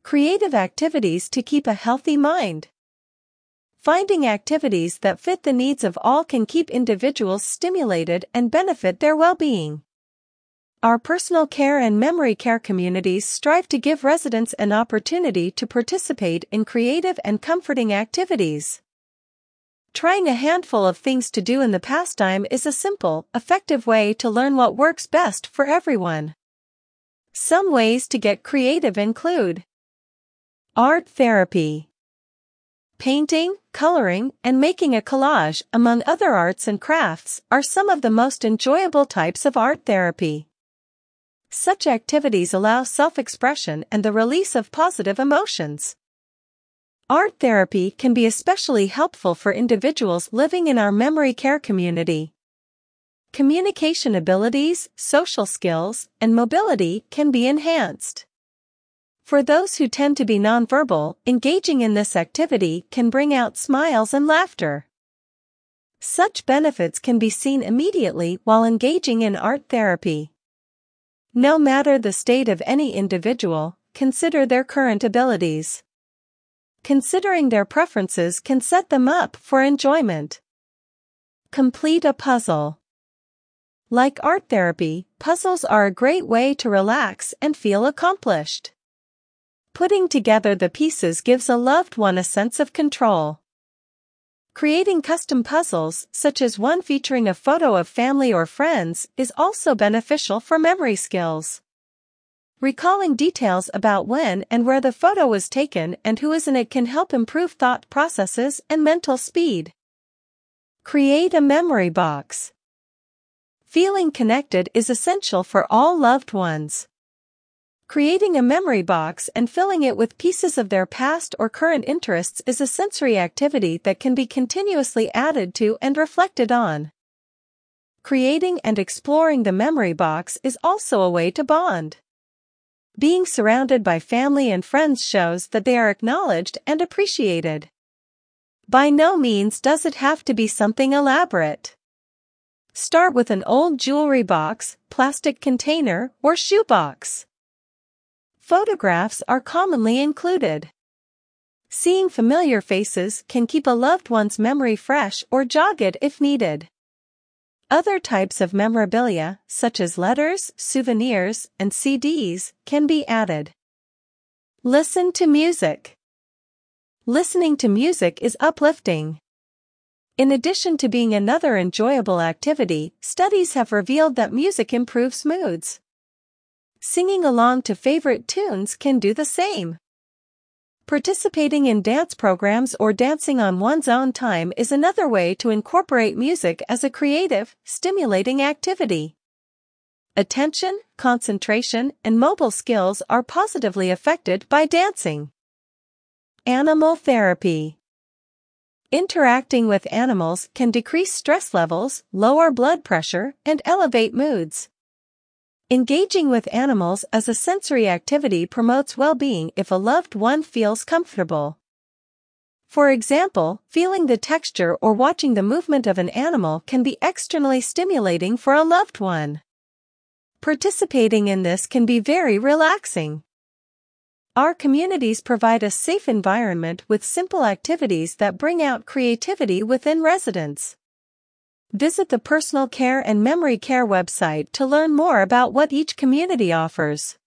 Creative activities to keep a healthy mind. Finding activities that fit the needs of all can keep individuals stimulated and benefit their well-being. Our personal care and memory care communities strive to give residents an opportunity to participate in creative and comforting activities. Trying a handful of things to do in the pastime is a simple, effective way to learn what works best for everyone. Some ways to get creative include art therapy. Painting, coloring, and making a collage, among other arts and crafts, are some of the most enjoyable types of art therapy. Such activities allow self-expression and the release of positive emotions. Art therapy can be especially helpful for individuals living in our memory care community. Communication abilities, social skills, and mobility can be enhanced. For those who tend to be nonverbal, engaging in this activity can bring out smiles and laughter. Such benefits can be seen immediately while engaging in art therapy. No matter the state of any individual, consider their current abilities. Considering their preferences can set them up for enjoyment. Complete a puzzle. Like art therapy, puzzles are a great way to relax and feel accomplished. Putting together the pieces gives a loved one a sense of control. Creating custom puzzles, such as one featuring a photo of family or friends, is also beneficial for memory skills. Recalling details about when and where the photo was taken and who is in it can help improve thought processes and mental speed. Create a memory box. Feeling connected is essential for all loved ones. Creating a memory box and filling it with pieces of their past or current interests is a sensory activity that can be continuously added to and reflected on. Creating and exploring the memory box is also a way to bond. Being surrounded by family and friends shows that they are acknowledged and appreciated. By no means does it have to be something elaborate. Start with an old jewelry box, plastic container, or shoebox. Photographs are commonly included. Seeing familiar faces can keep a loved one's memory fresh or jog it if needed. Other types of memorabilia, such as letters, souvenirs, and CDs, can be added. Listen to music. Listening to music is uplifting. In addition to being another enjoyable activity, studies have revealed that music improves moods. Singing along to favorite tunes can do the same. Participating in dance programs or dancing on one's own time is another way to incorporate music as a creative, stimulating activity. Attention, concentration, and mobile skills are positively affected by dancing. Animal therapy. Interacting with animals can decrease stress levels, lower blood pressure, and elevate moods. Engaging with animals as a sensory activity promotes well-being if a loved one feels comfortable. For example, feeling the texture or watching the movement of an animal can be externally stimulating for a loved one. Participating in this can be very relaxing. Our communities provide a safe environment with simple activities that bring out creativity within residents. Visit the Personal Care and Memory Care website to learn more about what each community offers.